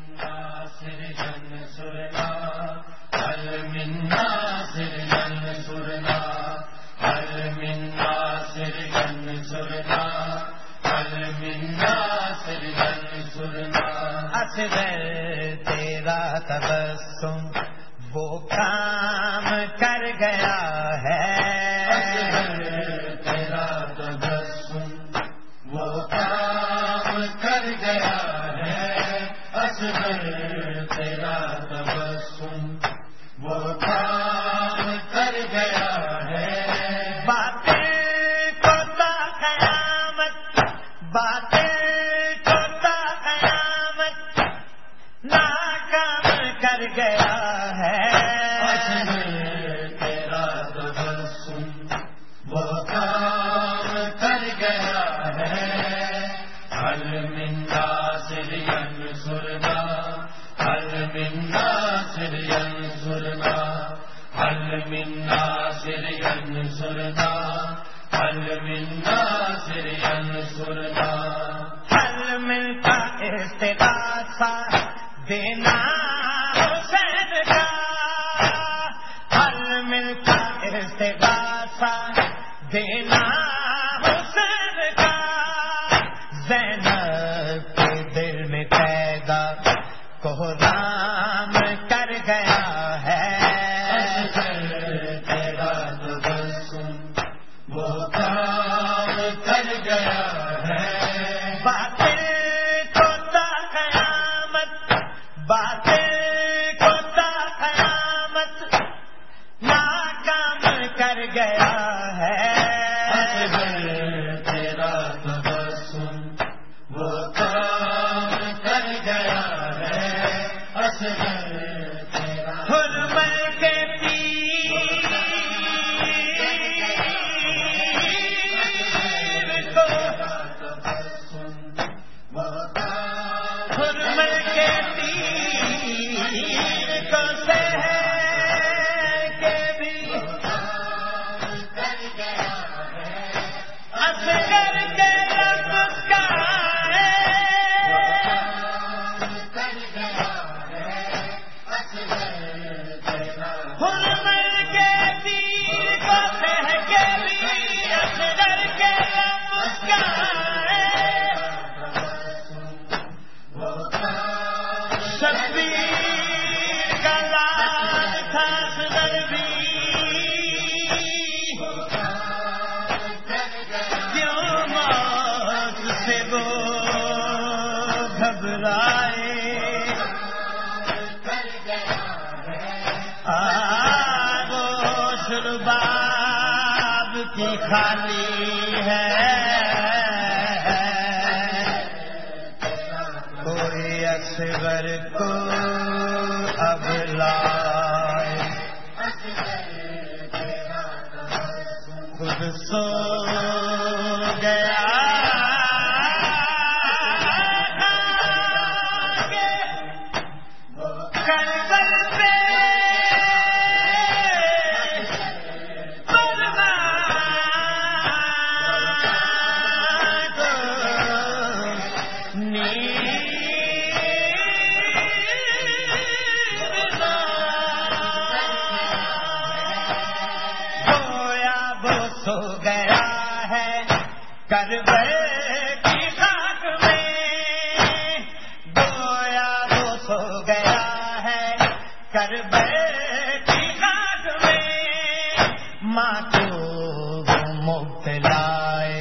اصغر تیرا تبسم وہ کام کر گیا ہے، اصغر تیرا تبسم وہ کام کر گیا ہے، اصغر تیرا تبسم وہ کام کر گیا ہے۔ باتیں کو تا قیامت، باتیں کو تا قیامت ناکام کر گیا ہے، اصغر تیرا تبسم وہ کام کر گیا ہے۔ حل من ناصر ینصرنا، حل من ناصر ینصرنا، حل من ناصر ینصرنا، حل من ناصر ینصرنا۔ حل ملتا استغاثہ دینا حسین کا، حل ملتا استغاثہ دینا حسین کا، زینب کے دل میں پیدا کوہرام کر گیا ہے، اصغر تیرا تبسم وہ کام کر گیا ہے۔ باتیں کو تا قیامت، باتیں کو تا قیامت ناکام کر گیا ہے، اصغر تیرا تبسم وہ کام کر گیا ہے، اصغر تیرا حرمت کے پیر کو، حرمت کے پیر کو سہ کے بھی اصغر کے رب کا ہے، حرمت کے پیر کو سہ کے بھی اصغر کے رب کا ہے۔ شبیر کا لال تھا اصغر بھی، کیوں موت سے وہ گھبرائے، گوش رباب کی خالی ہے، کوئی اصغر کو اب لائے، خود سو گیا کربل پہ سو گیا ہے کربل کی خاک میں، گویا وہ سو گیا ہے کربل کی خاک میں، ماں کو وہ مبتلائے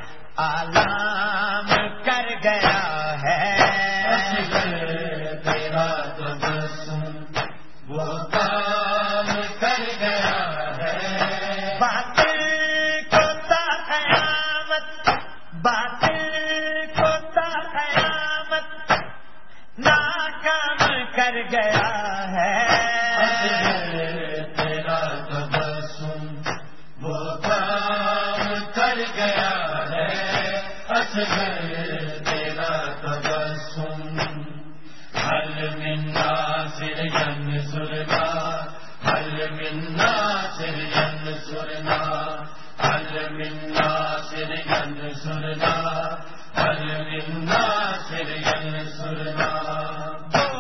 آلام کر گیا ہے، اصغر تیرا تبسم وہ کام کر گیا ہے۔ باتیں کو تا قیامت، باتیں کو تا قیامت ناکام کر گیا ہے، اصغر تیرا تبسم وہ کام کر گیا ہے، اصغر تیرا تبسم۔ حل من ناصر ینصرنا، حل من ناصر ینصرنا، حل من ناصر ینصرنا، حل من ناصر ینصرنا۔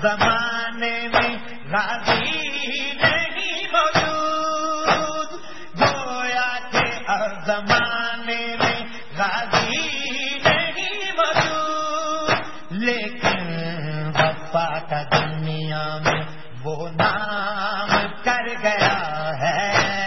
زمانے میں غازی نہیں موجود، گویا کہ ہر زمانے میں غازی نہیں موجود، لیکن وفا کا دنیا میں وہ نام کر گیا ہے۔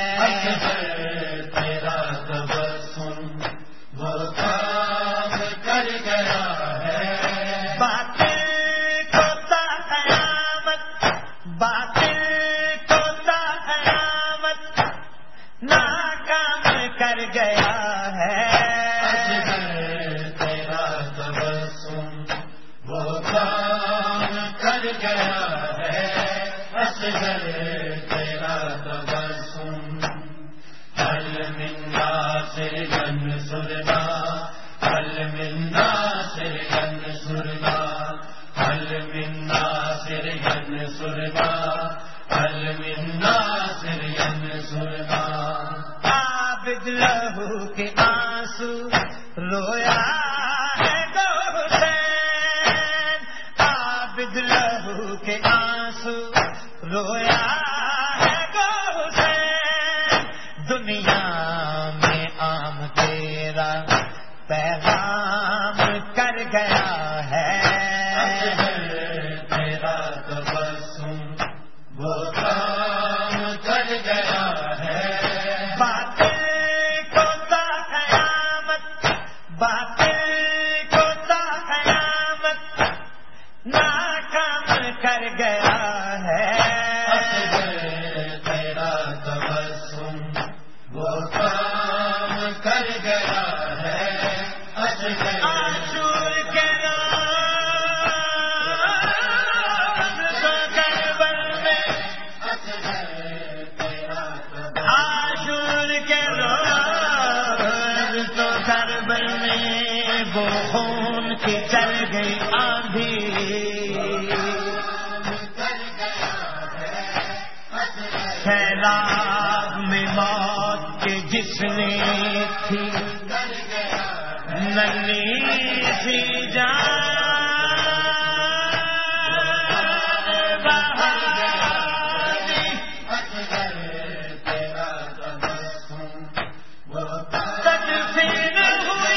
تیرا تبسم وہ کام کر گیا ہے، باطل کو تا قیامت، باطل کو تا قیامت ناکام کر گیا ہے۔ تیرا تبسم وہ کام کر گیا ہے، تیرا تبسم حل من ناصر ینصرنا، حل من ناصر ینصرنا، حل من ناصر ینصرنا، حل من ناصر ینصرنا۔ عابد لہو کے آنسو رویا ہے گو حسین، عابد لہو کے آنسو رویا ہے گو حسین، دنیا میں عام تیرا پیغام کر گیا ہے۔ تیرا تبسم وہ کام کر گیا ہے، باطل کو تا قیامت، باطل کو تا قیامت ناکام کر گیا ہے۔ تیرا تبسم وہ کام کر گیا ہے، عاشور کے روز تو کربل میں، عاشور کے روز تو کربل میں وہ خون کی چل گئی آندھی، سیلاب میں موت کے جس نے تھی ننھی سی جان بہادی، تدفین ہوئی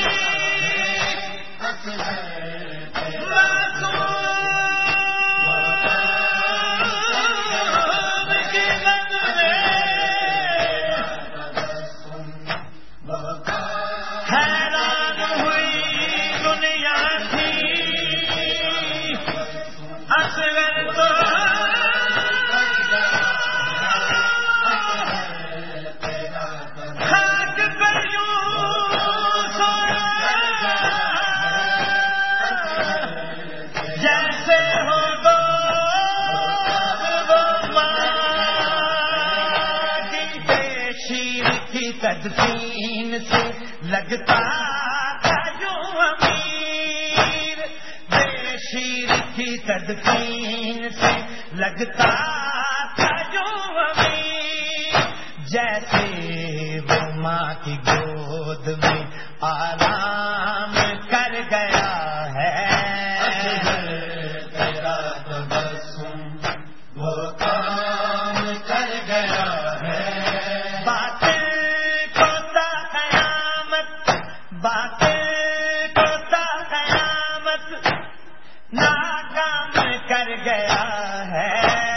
حیران ہوئی دنیا تھی، اصغر تو خاک پر یوں سویا جیسے ہو گو وہ ماں کی، شیر کی تدفین سے لگتا تھا یوں امیر، بے شیر کی تدفین سے لگتا تھا یوں امیر، جیسے وہ ماں کی گود میں آرام کر گیا ہے۔ تیرا تبسم وہ کام کر گیا ہے، باطل کو تا قیامت، باطل کو تا قیامت ناکام کر گیا ہے۔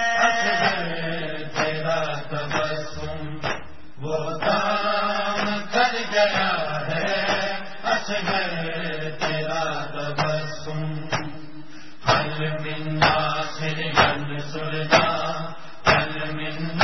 تیرا تبسم وہ کام کر گیا ہے، تیرا تبسم حل من ناصر ینصرنا، حل من